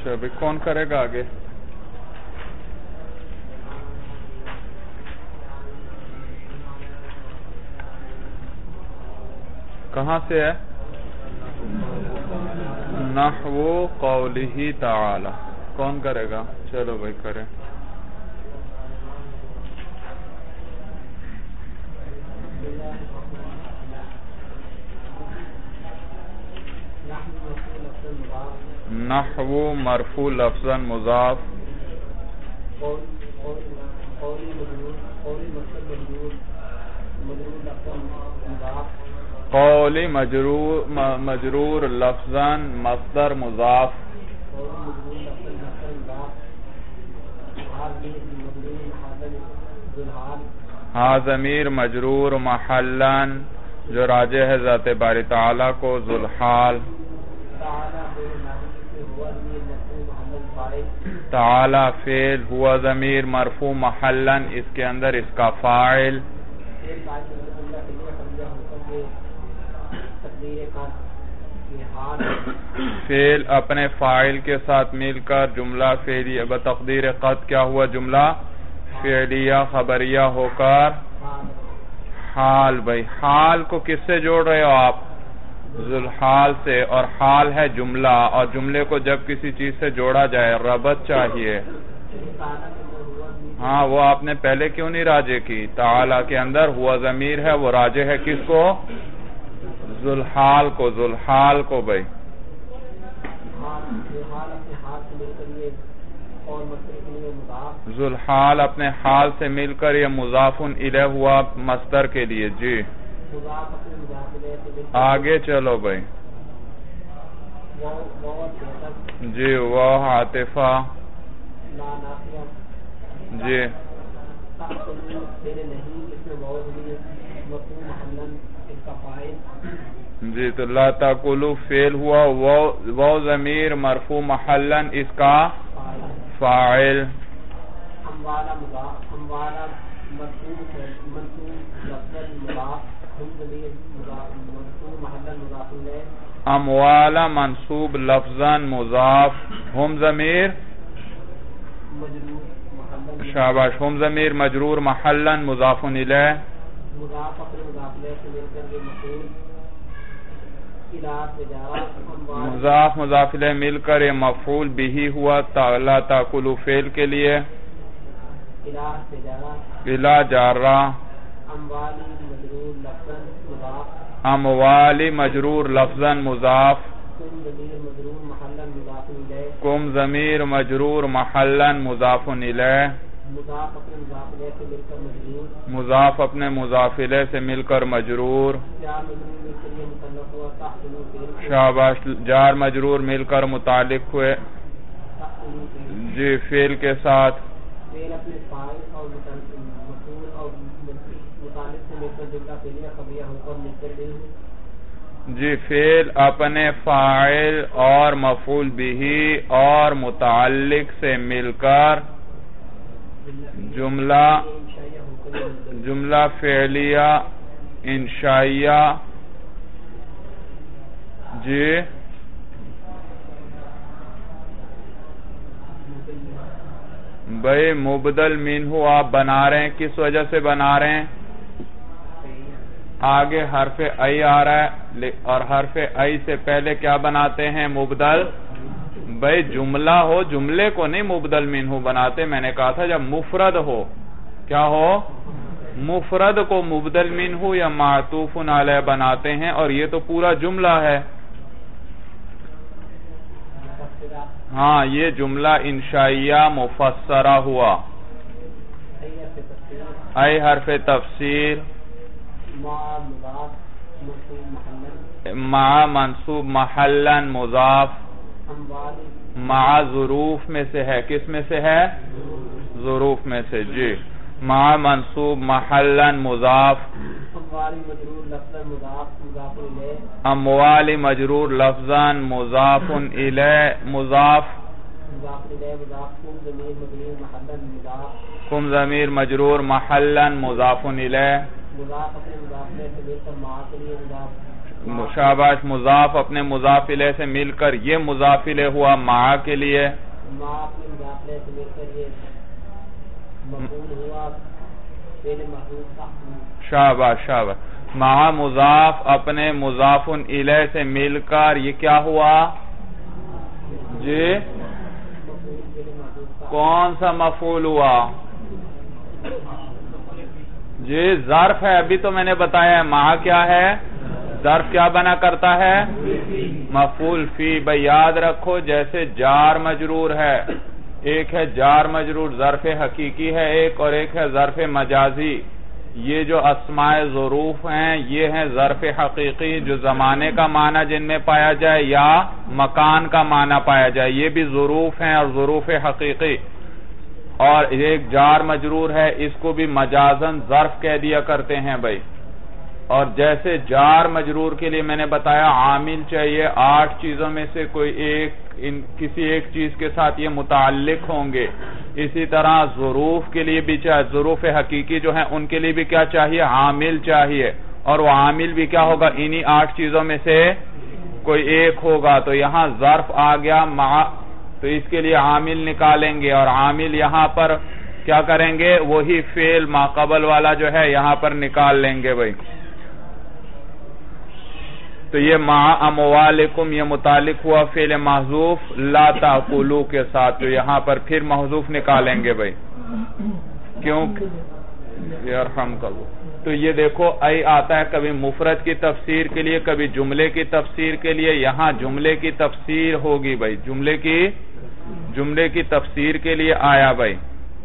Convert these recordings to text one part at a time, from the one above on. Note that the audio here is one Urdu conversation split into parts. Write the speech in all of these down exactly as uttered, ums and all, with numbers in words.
اچھا ابھی کون کرے گا آگے؟ کہاں سے ہے؟ نحو قولہ تعالی. کون کرے گا؟ چلو بھائی کرے. نحو مرفوع لفظاً مضاف. قولی مجرور مجرور لفظاً مصدر مضاف. ہاں ضمیر مجرور محلاً جو راجع ہے ذات باری تعالیٰ کو ذوالحال. تعالی فعل ہوا ضمیر مرفوع محلاً اس کے اندر اس کا فاعل. فعل اپنے فاعل کے ساتھ مل کر جملہ فعلیہ بتقدیر قد کیا ہوا؟ جملہ فعلیہ خبریہ ہو کر حال. بھائی حال کو کس سے جوڑ رہے ہو آپ؟ ذوالحال سے. اور حال ہے جملہ، اور جملے کو جب کسی چیز سے جوڑا جائے ربط چاہیے. ہاں وہ آپ نے پہلے کیوں نہیں راجع کی؟ تعالی کے اندر ہوا ضمیر ہے، وہ راجع ہے کس کو؟ ذوالحال کو. ذوالحال کو بھائی ذوالحال اپنے حال سے مل کر یہ مضاف الیہ ہوا مصدر کے لیے. جی آگے چلو بھائی. جی وہ عاطفہ. جی جی تو لا تاکلوا فعل ہوا، وہ ضمیر مرفوع محلاً اس کا فاعل. اموال منصوب لفظاً مضاف. ہم ضمیر شاباش. ہم ضمیر مجرور محلاً مضاف الیہ. مضاف مضاف الیہ مل کر یہ مفعول بھی ہوا لا تاکلوا فعل کے لیے. الا جارہ. اموالی مجرور لفظاً مضاف. کم ضمیر مجرور محلاً مضاف الیہ. مضاف اپنے مضاف الیہ سے مل کر مجرور. شاباش. جار مجرور مل کر متعلق ہوئے جی فعل کے ساتھ. جی فعل اپنے فاعل اور مفعول بھی اور متعلق سے مل کر جملہ جملہ فعلیہ انشائیہ. جی بھائی مبدل منہ آپ بنا رہے ہیں، کس وجہ سے بنا رہے ہیں؟ آگے حرف ای آ رہا ہے اور حرف ای سے پہلے کیا بناتے ہیں؟ مبدل. بھائی جملہ ہو جملے کو نہیں مبدل منہ بناتے. میں نے کہا تھا جب مفرد ہو کیا ہو؟ مفرد کو مبدل منہ یا معطوف علیہ بناتے ہیں، اور یہ تو پورا جملہ ہے. ہاں یہ جملہ انشائیہ مفسرہ ہوا. ای حرف تفسیر مع منصوب محلاً مضاف. مع ظروف میں سے ہے. کس میں سے ہے؟ ظروف میں سے. جی مع منصوب محلاً مضاف. اموال مجرور لفظاً مضاف الیہ مضاف. کم ضمیر مجرور محلاً مضاف الیہ. شاباش مضاف اپنے مضاف الیہ سے مل کر یہ مضاف الیہ ہوا مع کے لیے مع اپنے مضاف الیہ سے مل کر یہ مفعول ہوا فعل محذوف کا شاباش شاباش مع مضاف اپنے مضاف الیہ سے مل کر یہ کیا ہوا جی کون سا مفعول ہوا جی ظرف ہے ابھی تو میں نے بتایا ہے مع کیا ہے ظرف کیا بنا کرتا ہے مفعول فی بھئی یاد رکھو جیسے جار مجرور ہے ایک ہے جار مجرور ظرف حقیقی ہے ایک اور ایک ہے ظرف مجازی یہ جو اسماء ظروف ہیں یہ ہیں ظرف حقیقی جو زمانے کا معنی جن میں پایا جائے یا مکان کا معنی پایا جائے یہ بھی ظروف ہیں اور ظروف حقیقی اور ایک جار مجرور ہے اس کو بھی مجازن ظرف کہہ دیا کرتے ہیں بھائی اور جیسے جار مجرور کے لیے میں نے بتایا عامل چاہیے آٹھ چیزوں میں سے کوئی ایک ان کسی ایک چیز کے ساتھ یہ متعلق ہوں گے اسی طرح ظروف کے لیے بھی چاہیے ظروف حقیقی جو ہیں ان کے لیے بھی کیا چاہیے عامل چاہیے اور وہ عامل بھی کیا ہوگا انہی آٹھ چیزوں میں سے کوئی ایک ہوگا تو یہاں ظرف آ گیا مع تو اس کے لیے عامل نکالیں گے اور عامل یہاں پر کیا کریں گے وہی فعل ما قبل والا جو ہے یہاں پر نکال لیں گے بھائی تو یہ مع اموالکم یہ متعلق ہوا فعل محذوف لا تاکلوا کے ساتھ تو یہاں پر پھر محذوف نکالیں گے بھائی کیوں یرحم کرو تو یہ دیکھو ای آتا ہے کبھی مفرد کی تفسیر کے لیے کبھی جملے کی تفسیر کے لیے یہاں جملے کی تفسیر ہوگی بھائی جملے کی جملے کی تفسیر کے لیے آیا بھائی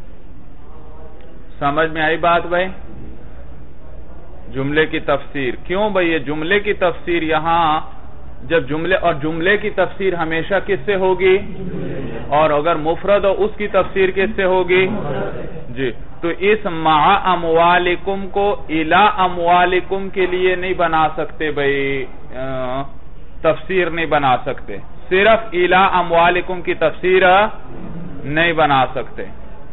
سمجھ میں آئی بات بھائی جملے کی تفسیر کیوں بھائی یہ جملے کی تفسیر یہاں جب جملے اور جملے کی تفسیر ہمیشہ کس سے ہوگی اور اگر مفرد ہو اس کی تفسیر کس سے ہوگی جی تو اس مع اموالکم کو الی اموالکم کے لیے نہیں بنا سکتے بھائی تفسیر نہیں بنا سکتے صرف الی اموالکم کی تفسیر نہیں بنا سکتے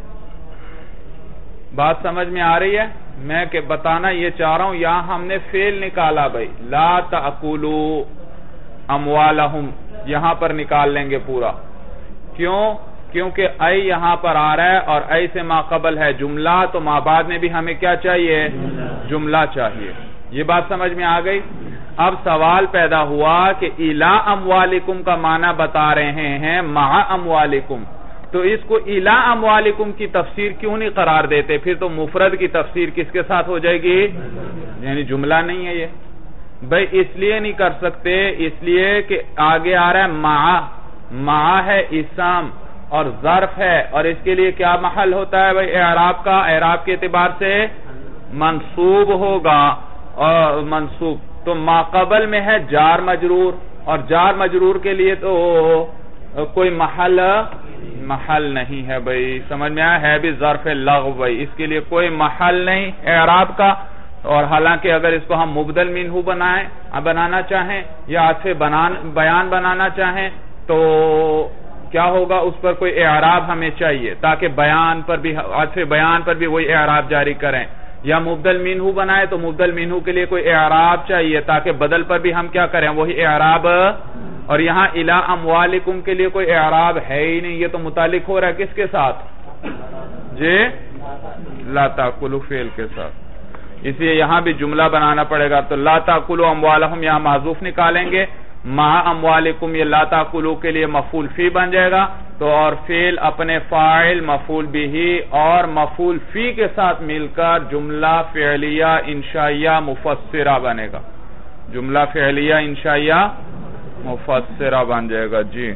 بات سمجھ میں آ رہی ہے میں کہ بتانا یہ چاہ رہا ہوں یہاں ہم نے فعل نکالا بھائی لا تأکلوا اموالہم یہاں پر نکال لیں گے پورا کیوں کیونکہ ای یہاں پر آ رہا ہے اور ای سے ما قبل ہے جملہ تو ما بعد میں بھی ہمیں کیا چاہیے جملہ چاہیے یہ بات سمجھ میں آ گئی اب سوال پیدا ہوا کہ الی اموالکم کا معنی بتا رہے ہیں مع اموالکم تو اس کو الی اموالکم کی تفسیر کیوں نہیں قرار دیتے پھر تو مفرد کی تفسیر کس کے ساتھ ہو جائے گی یعنی جملہ نہیں ہے یہ بھئی اس لیے نہیں کر سکتے اس لیے کہ آگے آ رہا ہے مع مع ہے اسم اور ظرف ہے اور اس کے لیے کیا محل ہوتا ہے بھئی اعراب کا اعراب کے اعتبار سے منصوب ہوگا اور منصوب تو ما قبل میں ہے جار مجرور اور جار مجرور کے لیے تو کوئی محل محل نہیں ہے بھئی سمجھ میں آیا ہے بھی ظرف لغو بھئی اس کے لیے کوئی محل نہیں اعراب کا اور حالانکہ اگر اس کو ہم مبدل منہو بنائیں بنانا چاہیں یا عطف بیان بنانا چاہیں تو کیا ہوگا اس پر کوئی اعراب ہمیں چاہیے تاکہ بیان پر بھی عطف بیان پر بھی وہی اعراب جاری کریں یا مبدل منہو بنائے تو مبدل منہو کے لیے کوئی اعراب چاہیے تاکہ بدل پر بھی ہم کیا کریں وہی اعراب اور یہاں الی اموالکم کے لیے کوئی اعراب ہے ہی نہیں یہ تو متعلق ہو رہا ہے کس کے ساتھ جی لا تاکلوا فعل کے ساتھ اس لیے یہاں بھی جملہ بنانا پڑے گا تو لا تاکلوا اموالہم یہاں محذوف نکالیں گے مع اموالکم یہ لا تاکلوا کے لیے مفعول فی بن جائے گا تو اور فعل اپنے فاعل مفعول بہ اور مفعول فی کے ساتھ مل کر جملہ فعلیہ انشائیہ مفسرہ بنے گا جملہ فعلیہ انشائیہ مفسرہ بن جائے گا جی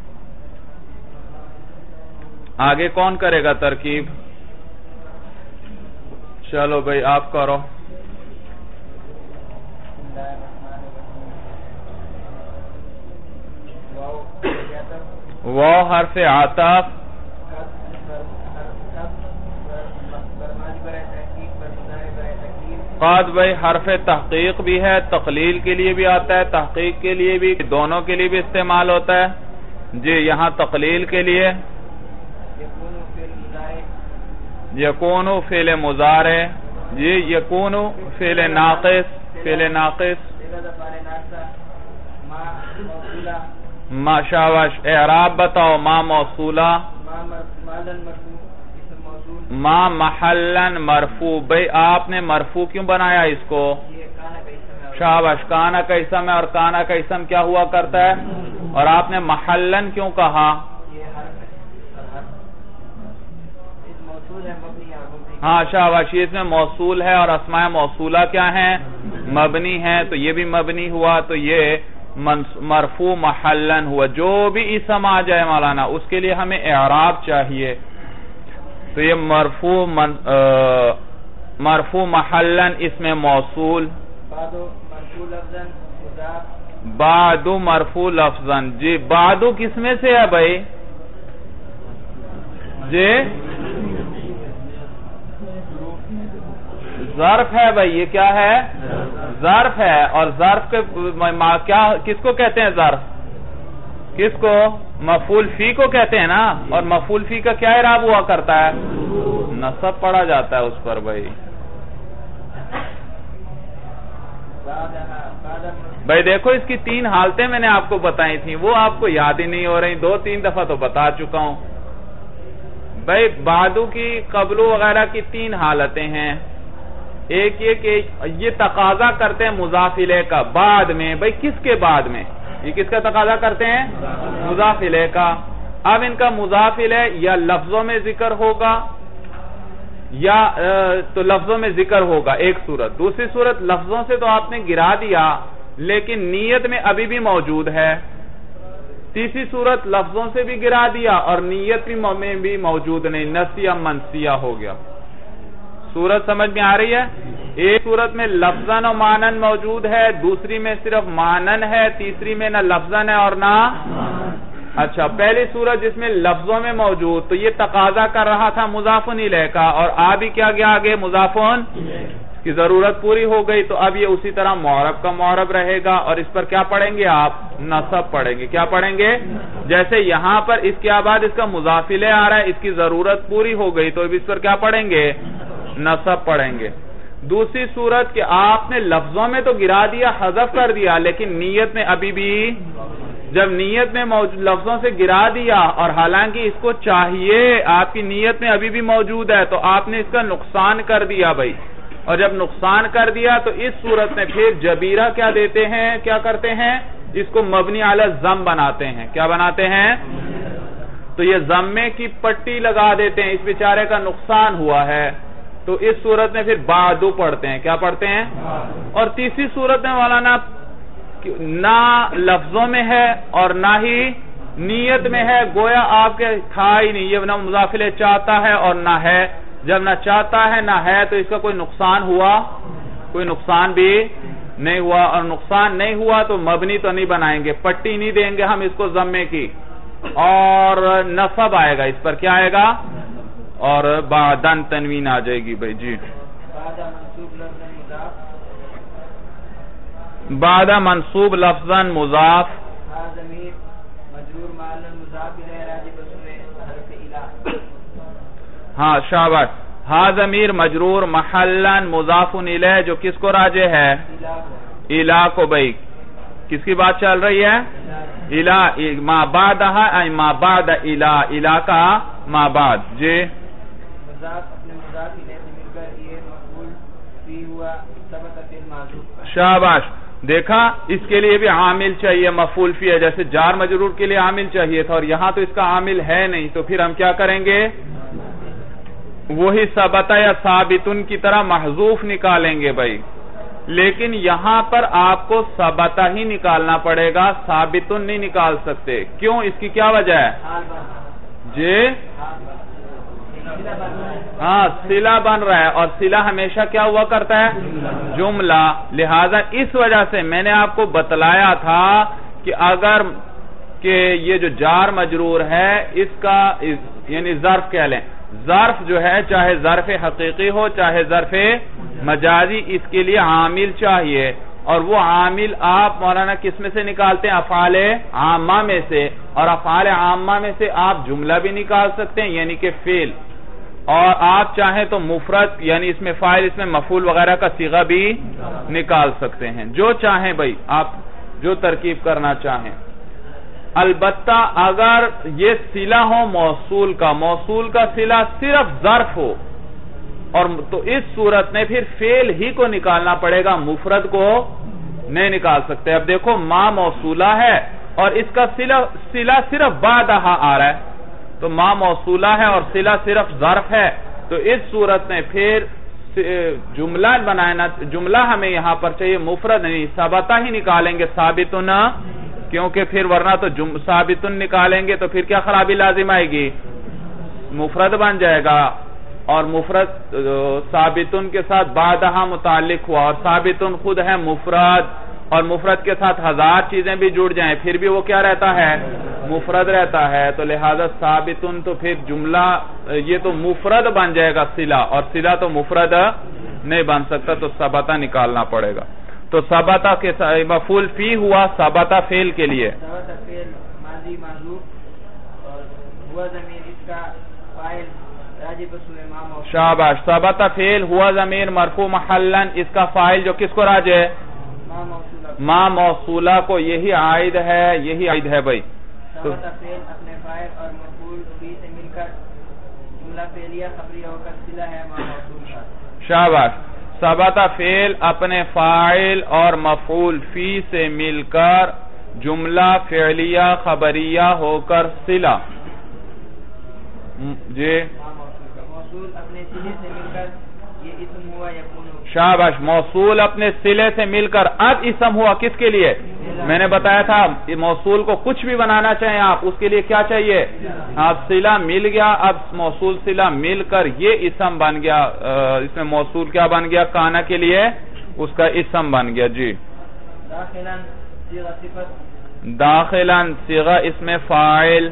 آگے کون کرے گا ترکیب چلو بھائی آپ کرو وہ حرف عطف قد بھائی حرف تحقیق بھی ہے تقلیل کے لیے بھی آتا ہے تحقیق کے لیے بھی دونوں کے لیے بھی استعمال ہوتا ہے جی یہاں تقلیل کے لیے یکون فعل مضارع جی یکون فعل ناقص فعل ناقص ما شاباش اعراب بتاؤ ما موصولہ ما محلن مرفوع. بھئی آپ نے مرفوع کیوں بنایا اس کو؟ شاباش کانا کا اسم ہے اور کانا کا اسم کیا ہوا کرتا ہے؟ اور آپ نے محلن کیوں کہا؟ ہاں شاباش یہ اس میں موصول ہے اور اسماء موصولہ کیا ہیں؟ مبنی ہیں. تو یہ بھی مبنی ہوا تو یہ مرفوع محلن ہوا. جو بھی اسم آ جائے مولانا اس کے لیے ہمیں اعراب چاہیے. تو یہ مرفوع من مرفوع محلن اس میں موصول بعدو مرفوع لفظن. جی بعدو کس میں سے ہے بھائی؟ جی ظرف ہے بھائی. یہ کیا ہے؟ ظرف ہے. اور ظرف کے کیا کس کو کہتے ہیں؟ ظرف کس کو؟ مفعول فی کو کہتے ہیں نا. اور مفعول فی کا کیا اعراب ہوا کرتا ہے؟ نصب پڑھا جاتا ہے اس پر بھائی. بھائی دیکھو اس کی تین حالتیں میں نے آپ کو بتائی تھیں وہ آپ کو یاد ہی نہیں ہو رہی. دو تین دفعہ تو بتا چکا ہوں بھائی. بعدو کی قبلو وغیرہ کی تین حالتیں ہیں. ایک یہ کہ یہ تقاضا کرتے ہیں مضاف الیہ کا بعد میں. بھئی کس کے بعد میں؟ یہ کس کا تقاضا کرتے ہیں؟ مضاف الیہ کا. اب ان کا مضاف الیہ یا لفظوں میں ذکر ہوگا یا تو لفظوں میں ذکر ہوگا ایک صورت. دوسری صورت لفظوں سے تو آپ نے گرا دیا لیکن نیت میں ابھی بھی موجود ہے. تیسری صورت لفظوں سے بھی گرا دیا اور نیت میں بھی موجود نہیں. نسیہ منسیہ ہو گیا. صورت سمجھ میں آ رہی ہے؟ ایک صورت میں لفظاً و مانن موجود ہے, دوسری میں صرف مانن ہے, تیسری میں نہ لفظاً ہے اور نہ. اچھا پہلی صورت جس میں لفظوں میں موجود تو یہ تقاضا کر رہا تھا مضاف الیہ کا اور آ بھی کیا گیا آگے مضاف کی ضرورت پوری ہو گئی. تو اب یہ اسی طرح معرب کا معرب رہے گا اور اس پر کیا پڑھیں گے آپ؟ نصب پڑھیں گے. کیا پڑھیں گے؟ جیسے یہاں پر اس کے بعد اس کا مضاف الیہ آ رہا ہے, اس کی ضرورت پوری ہو گئی تو اب اس پر کیا پڑھیں گے؟ نصب پڑھیں گے. دوسری صورت کہ آپ نے لفظوں میں تو گرا دیا حذف کر دیا لیکن نیت میں ابھی بھی, جب نیت میں لفظوں سے گرا دیا اور حالانکہ اس کو چاہیے آپ کی نیت میں ابھی بھی موجود ہے تو آپ نے اس کا نقصان کر دیا بھائی. اور جب نقصان کر دیا تو اس صورت میں پھر جبیرہ کیا دیتے ہیں, کیا کرتے ہیں؟ اس کو مبنی علی الضم بناتے ہیں. کیا بناتے ہیں؟ تو یہ ضمے کی پٹی لگا دیتے ہیں, اس بیچارے کا نقصان ہوا ہے. تو اس صورت میں پھر بعدو پڑھتے ہیں. کیا پڑھتے ہیں؟ اور تیسری صورت میں مولانا نہ لفظوں میں ہے اور نہ ہی نیت میں ہے, گویا آپ کے تھا ہی نہیں. یہ نہ مضاف الیہ چاہتا ہے اور نہ ہے. جب نہ چاہتا ہے نہ ہے تو اس کا کوئی نقصان ہوا؟ کوئی نقصان بھی نہیں ہوا. اور نقصان نہیں ہوا تو مبنی تو نہیں بنائیں گے, پٹی نہیں دیں گے ہم اس کو ضمے کی, اور نصب آئے گا اس پر. کیا آئے گا؟ اور بعدن تنوین آ جائے گی بھائی. جی بعد منصوب لفظاً مضاف ہاں شاباش. ہا ضمیر مجرور محلاً مضاف الیہ جو کس کو راجع ہے؟ الہ کو. بھائی کس کی بات چل رہی ہے؟ الہ. ما بعدہا ای ما بعد الہ, الہ کا ما بعد. جی شاباش. دیکھا اس کے لیے بھی عامل چاہیے مفعول فی ہے, جیسے جار مجرور کے لیے عامل چاہیے تھا اور یہاں تو اس کا عامل ہے نہیں. تو پھر ہم کیا کریں گے؟ وہی ثبت یا ثابتن کی طرح محذوف نکالیں گے بھائی. لیکن یہاں پر آپ کو ثبت ہی نکالنا پڑے گا, ثابتن نہیں نکال سکتے. کیوں؟ اس کی کیا وجہ ہے؟ جی ہاں صلہ بن رہا ہے اور صلہ ہمیشہ کیا ہوا کرتا ہے؟ جملہ. لہذا اس وجہ سے میں نے آپ کو بتلایا تھا کہ اگر کہ یہ جو جار مجرور ہے اس کا یعنی ظرف کہہ لیں, ظرف جو ہے چاہے ظرف حقیقی ہو چاہے ظرف مجازی, اس کے لیے عامل چاہیے. اور وہ عامل آپ مولانا کس میں سے نکالتے ہیں؟ افعال عامہ میں سے. اور افعال عامہ میں سے آپ جملہ بھی نکال سکتے ہیں یعنی کہ فعل. اور آپ چاہیں تو مفرد یعنی اس میں فاعل اس میں مفعول وغیرہ کا صیغہ بھی نکال سکتے ہیں، جو چاہیں بھائی آپ جو ترکیب کرنا چاہیں۔ البتہ اگر یہ صلہ ہو موصول کا، موصول کا صلہ صرف ظرف ہو، اور تو اس صورت میں پھر فعل ہی کو نکالنا پڑے گا، مفرد کو نہیں نکال سکتے۔ اب دیکھو ما موصولہ ہے اور اس کا صلہ صلہ صرف بعدہا آ رہا ہے، تو ما موصولہ ہے اور صلہ صرف ظرف ہے، تو اس صورت میں پھر جملہ بنانا، جملہ ہمیں یہاں پر چاہیے مفرد نہیں، ثابتہ ہی نکالیں گے، ثابتن، کیونکہ پھر ورنہ تو ثابتن نکالیں گے تو پھر کیا خرابی لازم آئے گی، مفرد بن جائے گا، اور مفرد ثابتن کے ساتھ بعدہا متعلق ہوا، اور ثابتن خود ہے مفرد، اور مفرد کے ساتھ ہزار چیزیں بھی جڑ جائیں پھر بھی وہ کیا رہتا ہے، مفرد رہتا ہے، تو لہذا ثابتن تو پھر جملہ یہ تو مفرد بن جائے گا صلہ، اور صلہ تو مفرد نہیں بن سکتا، تو ثبتہ نکالنا پڑے گا۔ تو ثبتہ کے مفعول فی ہوا ثبتہ فعل کے لیے، ثبتہ فعل ماضی محذوف اور ہوا ضمیر اس کا فاعل راجع بسوء ما موصول۔ شاباش، ثبتہ فعل ہوا ضمیر مرفوع محلا، اس کا فاعل جو کس کو راجع ہے، ما موصولہ، ما موصولہ کو، یہی عائد ہے، یہی عائد ہے بھائی۔ ثبتہ فعل اپنے فاعل اور مفعول فی سے مل کر جملہ فعلیہ خبریہ ہو کر صلہ ہے ما موصول کا۔ شاباش، ثبتہ فعل اپنے فاعل اور مفعول فی سے مل کر جملہ فعلیہ خبریہ ہو کر صلہ، جی موصول اپنے صلے سے مل کر یہ اسم ہوا یکون۔ شاباش، موصول اپنے صلے سے مل کر اب اسم ہوا، کس کے لیے، میں نے بتایا تھا موصول کو کچھ بھی بنانا چاہیں آپ، اس کے لیے کیا چاہیے، اب صلہ مل گیا، اب موصول صلہ مل کر یہ اسم بن گیا، اس میں موصول کیا بن گیا، کانا کے لیے اس کا اسم بن گیا۔ جی، داخلاً صیغہ صفت، داخلاً صیغہ اس میں فاعل،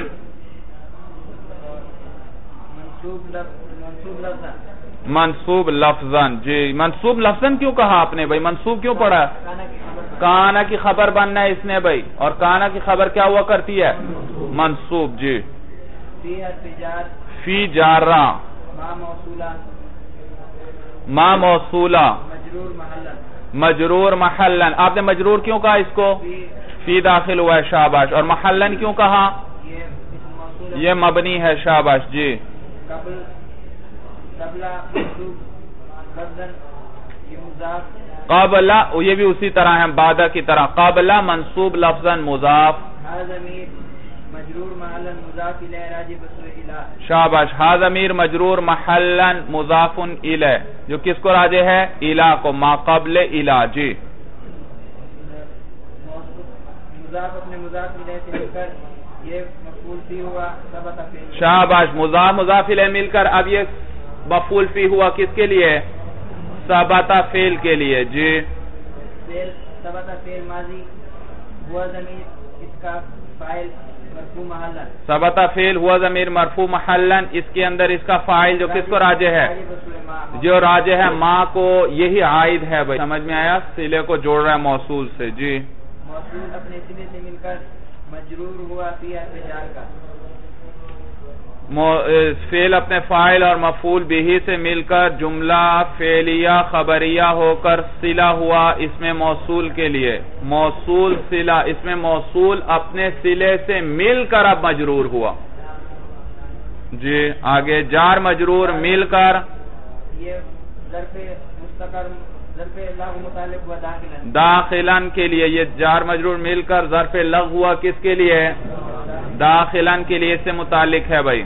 منصوب لفظ، منصوب لفظ منصوب لفظاً۔ جی، منصوب لفظاً کیوں کہا آپ نے بھائی، منصوب کیوں پڑھا، کانا کی خبر بننا ہے اس نے بھائی، اور کانا کی خبر کیا ہوا کرتی ہے، منصوب۔ جی، فی حرف جار، فی جارہ، ما موصولہ، ما موصولہ، مجرور محلا، مجرور محلن، آپ نے مجرور کیوں کہا اس کو، فی داخل ہوا ہے، شاباش، اور محلن کیوں کہا، یہ اسم موصول یہ مبنی ہے، شاباش۔ جی، قبل قبلہ منصوب لفظاً یہ مضاف، قابلہ یہ بھی اسی طرح ہے بعدہ کی طرح، قابلہ منصوب لفظاً مضاف، ہا ضمیر مجرور محلا مضاف الیہ راجع بسوء الی، شاباش، ہا ضمیر مجرور محلا مضاف الیہ، جو کس کو راجع ہے، الی کو، ما قبل الی۔ جی، مضاف اپنے مضاف الیہ سے مل کر یہ مفعول فی ہوا ثبتہ فعل، شاباش، مضاف مضاف الیہ مل کر اب یہ مفعول فی ہوا کس کے لیے، ثبتہ فعل کے لیے۔ جی، فعل ثبتہ فعل ماضی ہوا ضمیر اس کا فاعل مرفوع محلا، ثبتہ فعل ہوا ضمیر مرفوع محلا، اس کے اندر اس کا فاعل جو کس کو راجع ہے، راجع بسوء ما، جو راجع ہے ما کو، یہی عائد ہے بھائی، سمجھ میں آیا، صلے کو جوڑ رہا ہے موصول سے۔ جی، موصول اپنے صلے سے مل کر مجرور ہوا فی حرف جار کا، فعل اپنے فاعل اور مفعول بھی سے مل کر جملہ فعلیہ خبریہ ہو کر صلہ ہوا اس میں موصول کے لیے، موصول صلہ، اس میں موصول اپنے صلے سے مل کر اب مجرور ہوا۔ جی، آگے جار مجرور مل کر، یہ ظرف مستقر ظرف لغو متعلق ہوا داخلاً، داخلاً کے لیے، یہ جار مجرور مل کر ظرف لغو ہوا کس کے لیے، داخلاً کے لیے، اس سے متعلق ہے بھائی،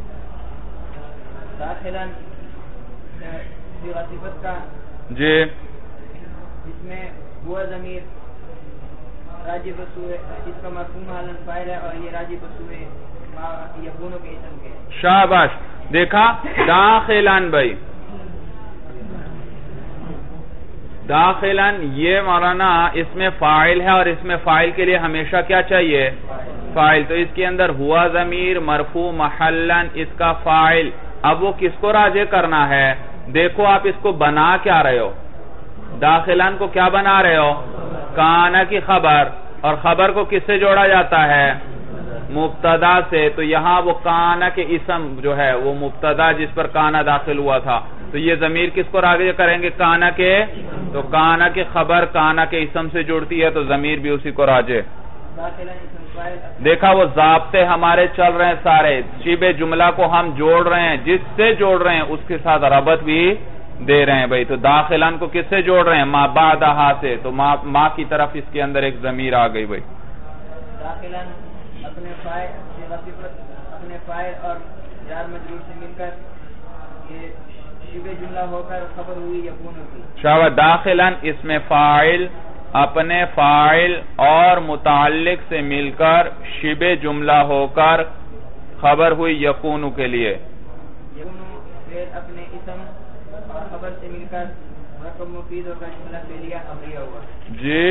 داخلاً صیغہ صفت کا، جی، جس میں ہوا ضمیر راجع بسوء اس کا مرفوع محلا فاعل ہے، اور یہ راجع بسوء ما یکون کے اسم کے، شاباش، دیکھا، داخلاً بھائی، داخلاً یہ مولانا اس میں فاعل ہے، اور اس میں فاعل کے لیے ہمیشہ کیا چاہیے، فاعل، تو اس کے اندر ہوا ضمیر مرفوع محلاً اس کا فاعل، اب وہ کس کو راجع کرنا ہے، دیکھو آپ اس کو بنا کیا رہے ہو، داخلاً کو کیا بنا رہے ہو، کانا کی خبر، اور خبر کو کس سے جوڑا جاتا ہے، مبتدا سے، تو یہاں وہ کانا کے اسم جو ہے وہ مبتدا جس پر کانا داخل ہوا تھا، تو یہ ضمیر کس کو راجع کریں گے؟ کانا کے، تو کانا کے خبر کانا کے اسم سے جڑتی ہے تو ضمیر بھی اسی کو راجع۔ دیکھا وہ ضابطے ہمارے چل رہے ہیں سارے، شبہ جملہ کو ہم جوڑ رہے ہیں، جس سے جوڑ رہے ہیں اس کے ساتھ ربط بھی دے رہے ہیں بھائی۔ تو داخلن کو کس سے جوڑ رہے ہیں؟ ما بعدہا سے، تو ما کی طرف اس کے اندر ایک ضمیر آ گئی بھائی۔ داخلن اپنے فائل اپنے فائل اور جار مجرور سے مل کر یہ شبہ جملہ ہو کر خبر ہوئی یکون کی۔ شاہ داخلن اس میں فاعل اپنے فاعل اور متعلق سے مل کر شبہ جملہ ہو کر خبر ہوئی یکون کے لیے۔ یکون پھر اپنے اسم اور خبر سے مل کر مرکب مفید ہو کر جملہ فعلیہ خبریہ ہوا۔ جی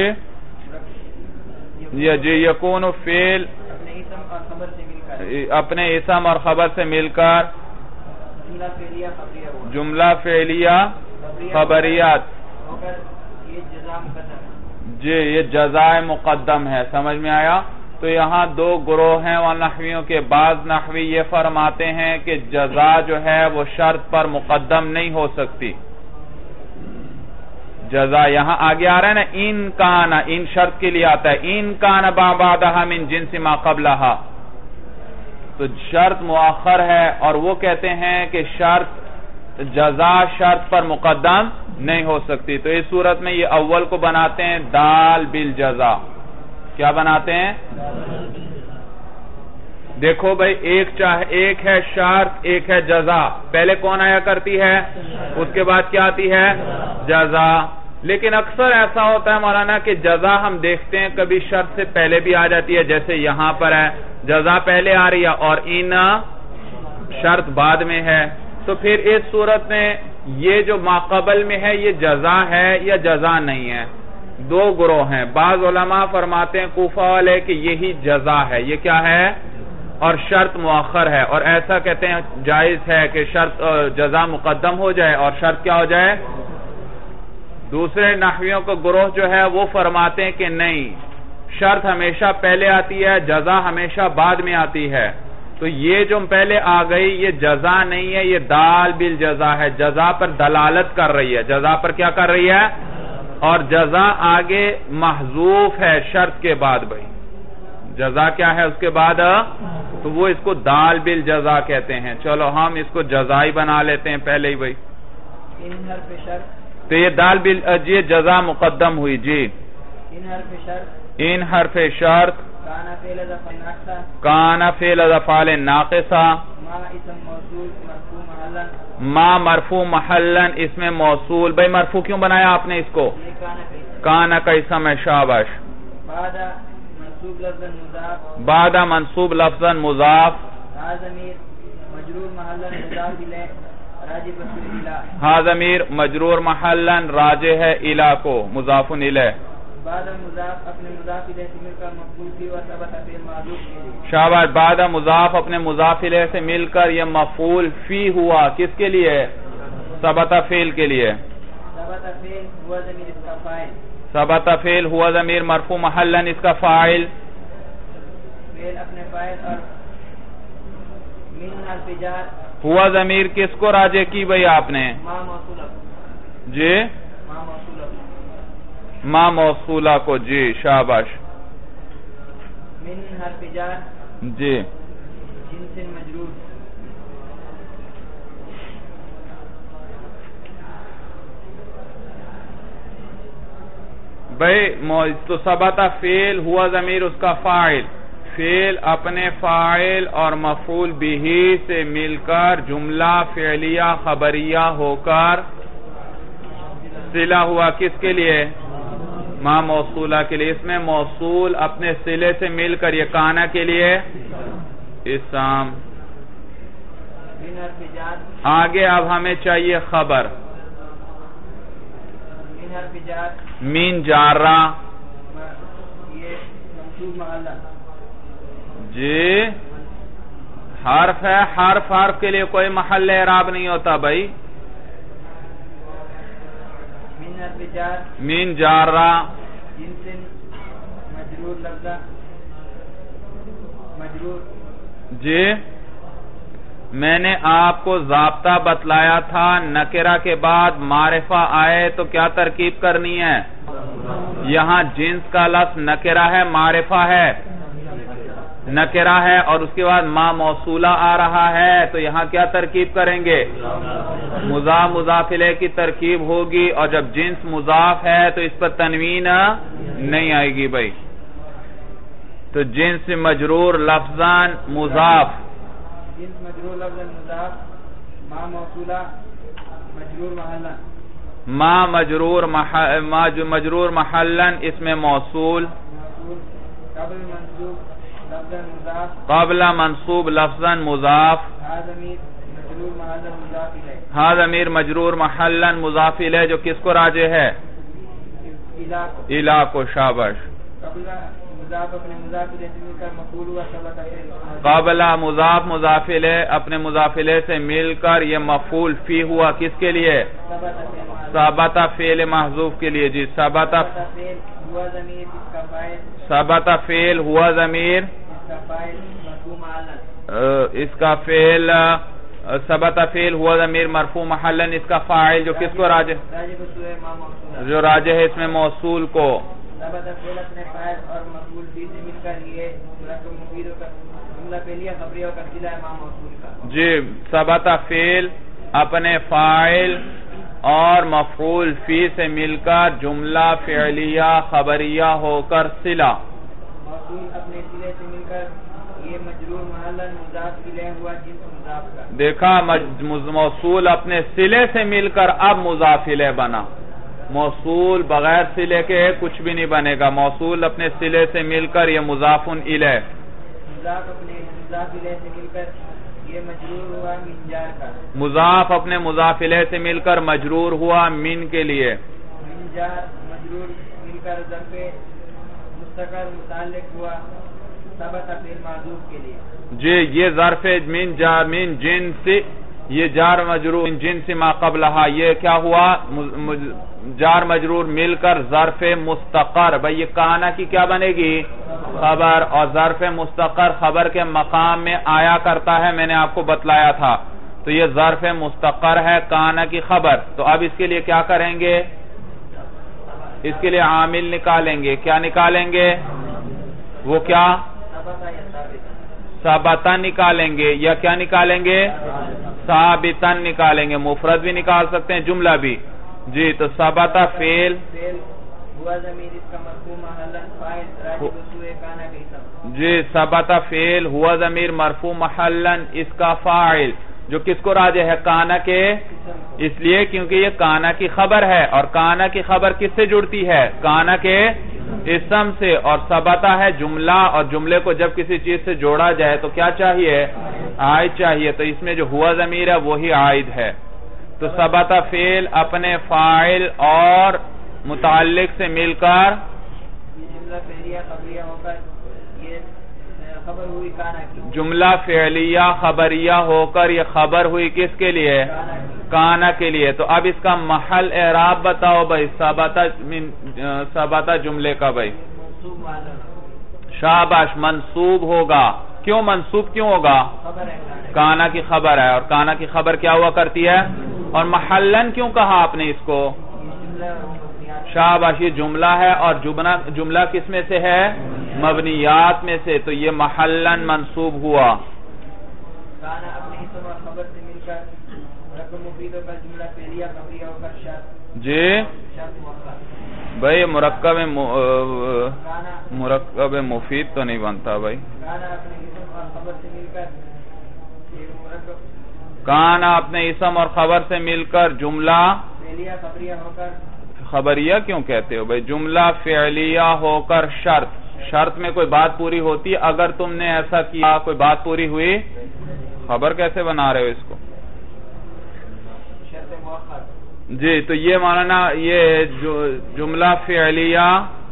یہ جی یکون فعل اپنے اسم اور خبر سے مل کر اپنے اسم اور خبر سے مل کر جملہ فعلیہ خبریہ ہوا۔ جملہ فعلیہ خبریات ہو کر یہ جزا مقدم ہے۔ جی یہ جزائے مقدم ہے، سمجھ میں آیا؟ تو یہاں دو گروہ ہیں ونحویوں کے، بعض نحوی یہ فرماتے ہیں کہ جزا جو ہے وہ شرط پر مقدم نہیں ہو سکتی۔ جزا یہاں آگے آ رہا ہے نا، ان کانا، ان شرط کے لیے آتا ہے، ان کانا بعدہا من جنس ما قبلہا، تو شرط مؤخر ہے، اور وہ کہتے ہیں کہ شرط جزا شرط پر مقدم نہیں ہو سکتی، تو اس صورت میں یہ اول کو بناتے ہیں دال بالجزا۔ کیا بناتے ہیں؟ دیکھو بھائی ایک چاہ ایک ہے شرط، ایک ہے جزا، پہلے کون آیا کرتی ہے؟ اس کے بعد کیا آتی ہے؟ جزا۔ لیکن اکثر ایسا ہوتا ہے مولانا کہ جزا ہم دیکھتے ہیں کبھی شرط سے پہلے بھی آ جاتی ہے، جیسے یہاں پر ہے جزا پہلے آ رہی ہے اور ان شرط بعد میں ہے، تو پھر اس صورت میں یہ جو ماقبل میں ہے یہ جزا ہے یا جزا نہیں ہے؟ دو گروہ ہیں، بعض علماء فرماتے ہیں کوفہ والے کہ یہی جزا ہے، یہ کیا ہے؟ اور شرط مؤخر ہے، اور ایسا کہتے ہیں جائز ہے کہ شرط جزا مقدم ہو جائے اور شرط کیا ہو جائے؟ دوسرے نحویوں کا گروہ جو ہے وہ فرماتے ہیں کہ نہیں، شرط ہمیشہ پہلے آتی ہے، جزا ہمیشہ بعد میں آتی ہے، تو یہ جو پہلے آ گئی یہ جزا نہیں ہے، یہ دال بالجزا ہے، جزا پر دلالت کر رہی ہے، جزا پر کیا کر رہی ہے؟ اور جزا آگے محذوف ہے شرط کے بعد بھائی، جزا کیا ہے اس کے بعد؟ تو وہ اس کو دال بالجزا کہتے ہیں۔ چلو ہم اس کو جزائی بنا لیتے ہیں پہلے ہی بھائی۔ ان حرف شرط، تو یہ دال بال یہ جزا مقدم ہوئی جی۔ ان حرف شرط، ان حرف شرط، کانا فعل افعال ناقصہ، کانا فعل افعال ناقصہ، ما اسم موصول مرفوع محلا، ما مرفوع محلا اسم موصول، بھائی مرفوع کیوں بنایا آپ نے اس کو؟ یہ کانا کا اسم، کانا کا اسم ہے، شاباش۔ بعد منصوب لفظ مضاف، بعد منصوب لفظا مضاف، ہا ضمیر مجرور محلا مضاف الیہ راجع بصور الی، ہا ضمیر مجرور محلا راجع ہے الی کو، مضاف الیہ، بعد مضاف اپنے مضاف الیہ سے مل کر مفعول فی و ثبت فعل معذوف کے لیے، شاباش۔ بعد مضاف اپنے مضاف الیہ سے مل کر یہ مفعول فی ہوا، کس کے لیے؟ ثبت فعل کے لیے۔ ثبت فعل ہوا ضمیر اس کا فاعل، ثبت فعل ہوا ضمیر مرفوع محلا اس کا فاعل، فعل اپنے فاعل اور من حرف جار، ہوا ضمیر کس کو راجع کی بھئی آپ نے؟ ما موصولہ، جی ما موصولہ، ما موصولہ کو، جی شاباش، من حرف جار جی جنس مجرور، بھئی تو ثبت فعل ہوا ضمیر اس کا فاعل، فعل اپنے فاعل اور مفعول بھی سے مل کر جملہ فعلیہ خبریہ ہو کر صلہ ہوا، کس کے لیے؟ ما موصولہ کے لیے۔ اس میں موصول اپنے صلے سے مل کر یہ کانا کے لیے اسم۔ من حرف جار، آگے اب ہمیں چاہیے خبر، من حرف جار مین جارہ، یہ منصوب محلا، جی حرف ہے، حرف حرف کے لیے کوئی محل اعراب نہیں ہوتا بھائی۔ من حرف جار مین جارہ، جنس مجرور لفظہ، مجرور مجرور. جی میں نے آپ کو ضابطہ بتلایا تھا نکرہ کے بعد معرفہ آئے تو کیا ترکیب کرنی ہے. یہاں جنس کا لفظ نکرہ ہے، معرفہ ہے، نکرہ ہے، اور اس کے بعد ما موصولہ آ رہا ہے تو یہاں کیا ترکیب کریں گے. مضاف مضاف الیہ کی ترکیب ہوگی، اور جب جنس مضاف ہے تو اس پر تنوین نہیں آئے گی بھائی. تو جنس مجرور لفظاً مضاف، جنس مجرور لفظ مضاف، ما موصولہ مجرور محلا، ما مجرور ما مجرور محلاً اس میں موصول، قبل منصوب لفظاً مضاف، قبل منصوب لفظاً مضاف، ہا ضمیر مجرور محلا مضاف الیہ، ہا ضمیر مجرور محلاً مضاف الیہ جو کس کو راجع ہے. الا الا کو. شاباش. قبل مضاف اپنے مضاف الیہ سے مل کر مفعول ہوا ثبت فعل، قبل مضاف مضاف الیہ اپنے مضاف الیہ سے مل کر یہ مفعول فی ہوا کس کے لیے. ثبت فعل محذوف کے لیے. جی ثبت فعل ہوا ضمیر اس کا فاعل، ثبت فعل ہوا ضمیر اس کا فاعل مرفوع محلا، اس کا فعل ثبت فعل ہوا ضمیر مرفوع محلا اس کا فاعل جو کس کو راجع راجع بسوء ما موصول، جو راجع ہے اس میں موصول کو. ثبت فعل اپنے فاعل اور مفعول فی سے مل کر یہ مرکب مفید ہو کر جملہ فعلیہ خبریہ ہو کر صلہ ہے ما موصول کا. جی ثبت فعل اپنے فاعل اور مفعول فی سے مل کر جملہ فعلیہ خبریہ ہو کر صلہ، موصول اپنے صلے سے مل کر یہ مجرور محلا مضاف الیہ ہوا جنس مضاف کا. دیکھا موصول اپنے صلے سے مل کر اب مضاف الیہ بنا. موصول بغیر صلے کے کچھ بھی نہیں بنے گا. موصول اپنے صلے سے مل کر یہ مضاف الیہ، مضاف اپنے مضاف الیہ سے مل کر یہ مجرور ہوا من جار کا. مضاف اپنے مضاف الیہ سے مل کر مجرور ہوا من کے لیے. من جار مجرور مل کر ظرف مستقر متعلق ہوا ثبت فعل معذوف کے لیے. جی یہ ظرف من جار من جنس، یہ جار مجرور من جنس ما قبلہا، یہ کیا ہوا جار مجرور مل کر ظرف مستقر. بھئی یہ کانا کی کیا بنے گی خبر، اور ظرف مستقر خبر کے مقام میں آیا کرتا ہے، میں نے آپ کو بتلایا تھا. تو یہ ظرف مستقر ہے کانا کی خبر. تو اب اس کے لیے کیا کریں گے، اس کے لیے عامل نکالیں گے. کیا نکالیں گے، وہ کیا ثابتاً نکالیں گے، یا کیا نکالیں گے ثابتاً نکالیں گے. مفرد بھی نکال سکتے ہیں جملہ بھی. جی تو ثبت فعل ہوا ضمیر اس کا مرفوع محلا فاعل راجع بسوء کانا کے اسم. جی ثبت فعل ہوا ضمیر مرفوع محلا اس کا فاعل جو کس کو راجع ہے کانا کے، اس لیے کیونکہ یہ کانا کی خبر ہے، اور کانا کی خبر کس سے جڑتی ہے کانا کے اسم سے، اور ثبت ہے جملہ، اور جملے کو جب کسی چیز سے جوڑا جائے تو کیا چاہیے عائد چاہیے. تو اس میں جو ہوا ضمیر ہے وہی عائد ہے. تو ثبت فعل اپنے فاعل اور متعلق سے مل کر یہ جملہ فعلیہ خبریہ ہو کر یہ خبر ہوئی کانا کی. جملہ فعلیہ خبریہ ہو کر یہ خبر ہوئی کس کے لیے کانا کے لیے. تو اب اس کا محل اعراب بتاؤ بھائی ثبت ثبت جملے کا. بھائی شاباش منصوب ہوگا. کیوں منصوب کیوں ہوگا، کانا کی خبر ہے، اور کانا کی خبر کیا ہوا کرتی ہے. اور محلن کیوں کہا آپ نے اس کو، شاباش یہ جملہ ہے، اور جملہ کس میں سے ہے مبنیات میں سے، تو یہ محلن منصوب ہوا. کانا اپنے اسم اور خبر سے مل کر مرکب مفید ہو کر جملہ فعلیہ خبریہ ہو کر شرط جی شرط مؤخر. بھئی مرکب مرکب مفید تو نہیں بنتا بھائی. کانا اپنے اسم اور خبر سے مل کر مرکب کانا اپنے اسم اور خبر سے مل کر جملہ فعلیہ خبریہ ہو کر، خبریہ کیوں کہتے ہو بھائی، جملہ فعلیہ ہو کر شرط. شرط میں کوئی بات پوری ہوتی، اگر تم نے ایسا کیا کوئی بات پوری ہوئی، خبر کیسے بنا رہے ہو اس کو. شرط مؤخر. جی تو یہ مولانا یہ جملہ فعلیہ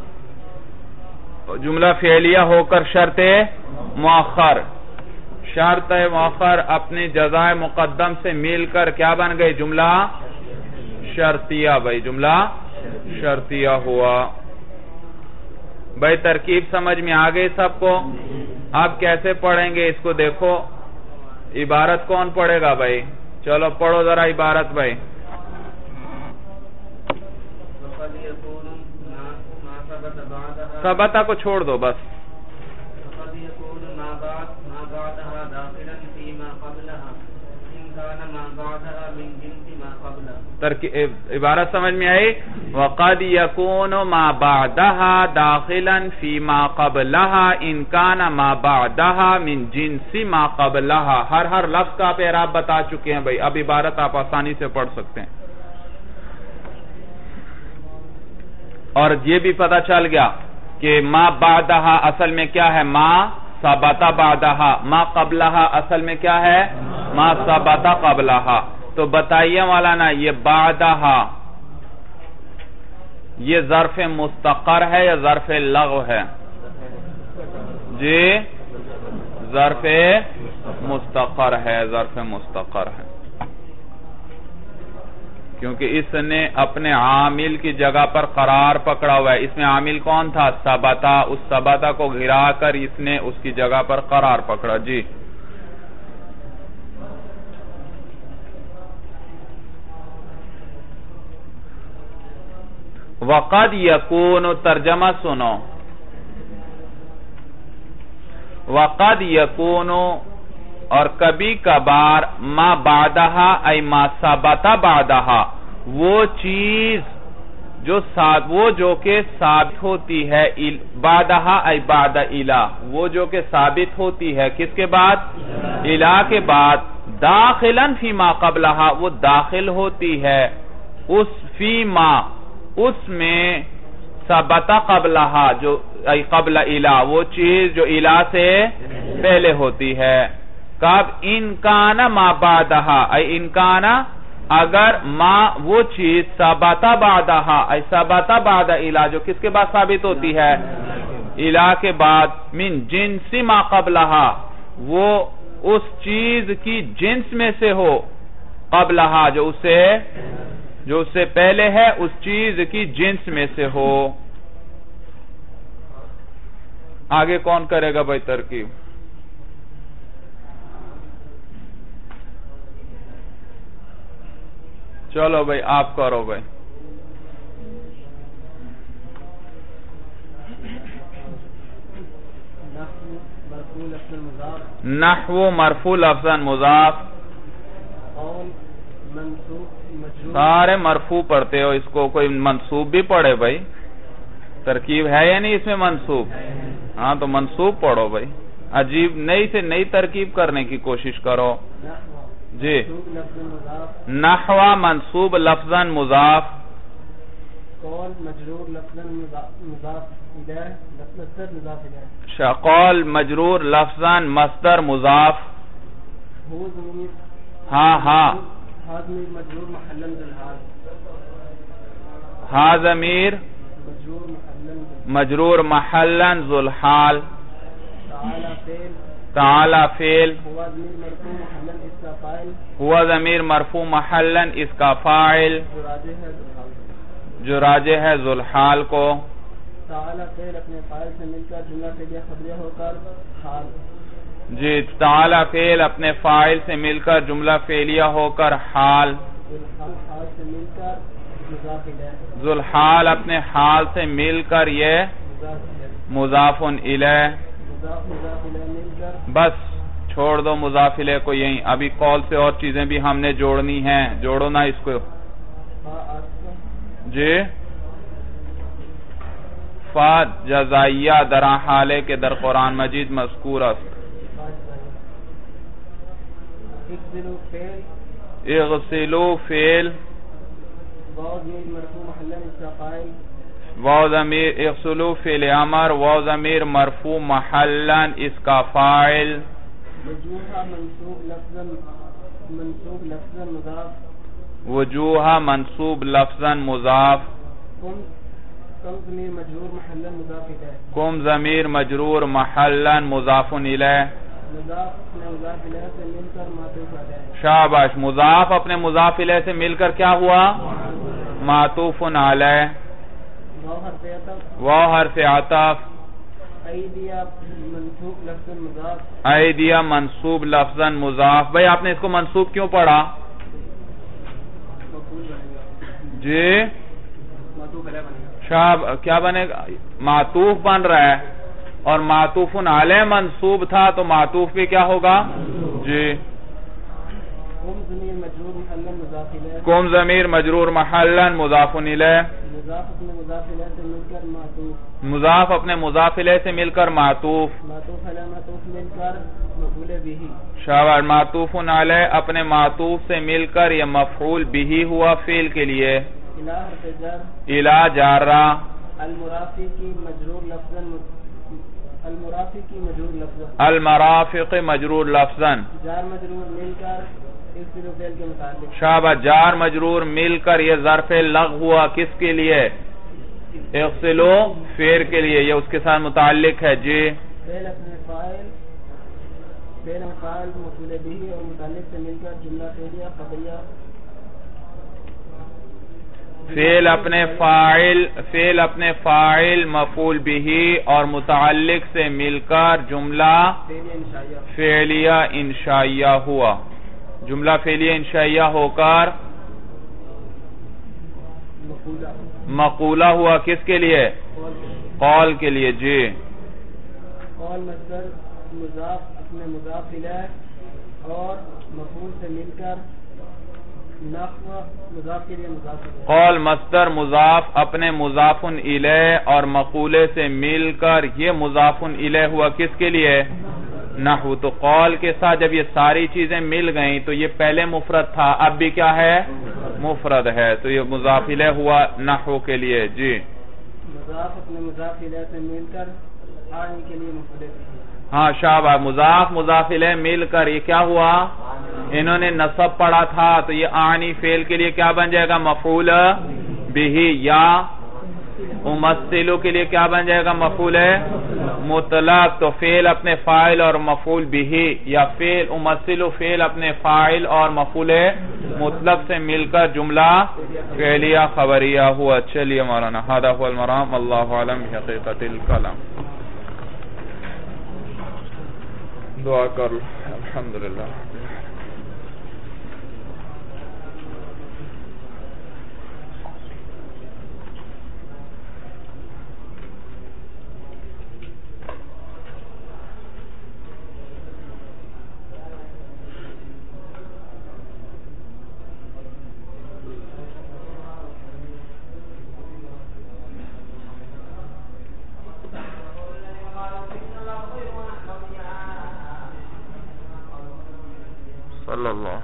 جملہ فعلیہ ہو کر شرط مؤخر. شرط مؤخر اپنی جزائے مقدم سے مل کر کیا بن گئی جملہ شرطیہ. بھائی جملہ شرطیہ ہوا. بھائی ترکیب سمجھ میں آ گئی سب کو. اب کیسے پڑھیں گے اس کو دیکھو، عبارت کون پڑھے گا بھائی؟ چلو پڑھو ذرا عبارت بھائی. ثبتا کو چھوڑ دو بس. عبارت سمجھ میں آئی؟ وَقَدْ يَكُونُ مَا بَعْدَهَا دَاخِلًا فِي مَا قَبْلَهَا إِنْ كَانَ مَا بَعْدَهَا مِنْ جِنْسِ مَا قَبْلَهَا. ہر ہر لفظ کا آپ اعراب بتا چکے ہیں بھائی، اب عبارت آپ آسانی سے پڑھ سکتے ہیں. اور یہ بھی پتا چل گیا کہ ما بعدہا اصل میں کیا ہے؟ ما ثبت بعدہا. ما قبلہا اصل میں کیا ہے؟ ما ثبت قبلہا. تو بتائیے مولانا یہ بعدہا یہ ظرف مستقر ہے یا ظرف لغو ہے؟ جی ظرف مستقر ہے، ظرف مستقر ہے، کیونکہ اس نے اپنے عامل کی جگہ پر قرار پکڑا ہوا ہے. اس میں عامل کون تھا؟ ثبتا. اس ثبتا کو گرا کر اس نے اس کی جگہ پر قرار پکڑا. جی وقد یکون، ترجمہ سنو. وقد یکون اور کبھی کبھار ما بعدہا ای ما ثبت بعدہا، وہ چیز جو وہ جو کہ ثابت ہوتی ہے، بعدہا ای بعد الہ، وہ جو کہ ثابت ہوتی ہے کس کے بعد؟ الہ کے بعد. داخلا فی ما قبلہا، وہ داخل ہوتی ہے اس فی ما، اس میں ثبت قبلہا جو ای قبل الہ، وہ چیز جو الہ سے پہلے ہوتی ہے. کب؟ انکان ما بعدہا ای انکان اگر ما وہ چیز ثبت بعدہا ای ثبت بعد الہ، جو کس کے بعد ثابت ہوتی ہے؟ الہ کے بعد. من جنس ما قبلہا، وہ اس چیز کی جنس میں سے ہو، قبلہا جو اسے جو اس سے پہلے ہے، اس چیز کی جنس میں سے ہو. آگے کون کرے گا بھائی ترکیب؟ چلو بھائی آپ کرو بھائی. نحو مرفوع لفظاً مضاف. سارے مرفوع پڑھتے ہو، اس کو کوئی منصوب بھی پڑھے بھائی؟ ترکیب ہے یا نہیں اس میں منصوب؟ ہاں تو منصوب پڑھو بھائی. عجیب نئی سے نئی ترکیب کرنے کی کوشش کرو. جی نحو منصوب لفظاً مضاف. قول مجرور لفظاً مضاف الیہ مصدر مضاف الیہ. قول مجرور لفظاً مصدر مضاف. ہاں ہاں ہا ضمیر مجرور محلا ذو الحال. تعالی فعل ہوا ضمیر مرفوع محلا اس کا فاعل جو راجع ہے ذو الحال کو. تعالی فعل اپنے فاعل سے مل کر جملہ فعلیہ خبریہ ہو کر حال. جی تعالی فعل اپنے فاعل سے مل کر جملہ فعلیہ ہو کر حال. ذو الحال اپنے حال سے مل کر یہ مضاف الیہ. بس چھوڑ دو مضاف الیہ کو یہیں. ابھی قول سے اور چیزیں بھی ہم نے جوڑنی ہیں، جوڑو نا اس کو. جی فا جزائیہ در حالے کے در قرآن مجید مذکور است. اغسلو فعل واو ضمیر اغسلو فعل امر واو ضمیر مرفوع محلا اس کا فاعل. وجوہ منصوب لفظا مضاف. کم ضمیر مجرور محلا مضاف الیہ. شاباش. مضاف اپنے مضاف الیہ سے مل کر کیا ہوا؟ معطوف علیہ. واو حرف عطف. ایدیا منصوب لفظ مضاف ایدیا منصوب لفظاً مضاف. بھئی آپ نے اس کو منصوب کیوں پڑھا؟ جی شاب کیا بنے گا؟ معطوف بن رہا ہے اور معطوف علیہ منصوب تھا تو معطوف بھی کیا ہوگا؟ جی کم ضمیر مجرور محلا مضاف الیہ مضاف اپنے مضاف الیہ سے مل کر معطوف شاباش معطوف علیہ اپنے معطوف سے مل کر یہ مفعول بھی ہوا فعل کے لیے الہ جارہ المرافق کی مجرور لفظاً المرافق کی مجرور لفظاً المرافق مجرور لفظاً جار مجرور مل کر اغسلوا فعل کے متعلق شاباش جار مجرور مل کر یہ ظرف لغو ہوا کس کے لیے؟ اغسلوا فعل کے لیے یہ اس کے ساتھ متعلق ہے. جی فعل اپنے فاعل فعل فاعل مفعول به اور متعلق سے مل کر جملہ فعلیہ خبریہ فعل اپنے فاعل فعل اپنے فاعل مفعول به اور متعلق سے مل کر جملہ فعلیہ انشائیہ ہوا. جملہ فعلیہ انشائیہ ہو کر مقولہ ہوا کس کے لیے؟ قول کے لیے. جی قول مصدر مضاف اپنے مضاف الیہ اور مفعول سے مل کر نحو مضاف کے لیے مضاف الیہ. قول مصدر مضاف اپنے مضاف الیہ اور مقولے سے مل کر یہ مضاف الیہ ہوا کس کے لیے؟ نحو. تو قول کے ساتھ جب یہ ساری چیزیں مل گئیں تو یہ پہلے مفرد تھا اب بھی کیا ہے؟ مفرد ہے تو یہ مضاف الیہ ہوا نحو کے لیے. جی مضاف اپنے مضاف الیہ سے مل کر آنی کے لیے مفعول به. ہاں شاباش مضاف مضاف الیہ مل کر یہ کیا ہوا؟ انہوں نے نصب پڑھا تھا تو یہ آنی فعل کے لیے کیا بن جائے گا؟ مفعول به. یا امثلو کے لیے کیا بن جائے گا؟ مفعول مطلق. تو فعل اپنے فاعل اور مفعول به یا فعل امثلو فعل اپنے فاعل اور مفعول مطلق سے مل کر جملہ فعلیہ خبریہ ہوا. چلیے مولانا ھذا هو المرام واللہ اعلم بحقیقت الکلام. دعا کر الحمدللہ. صلی اللہ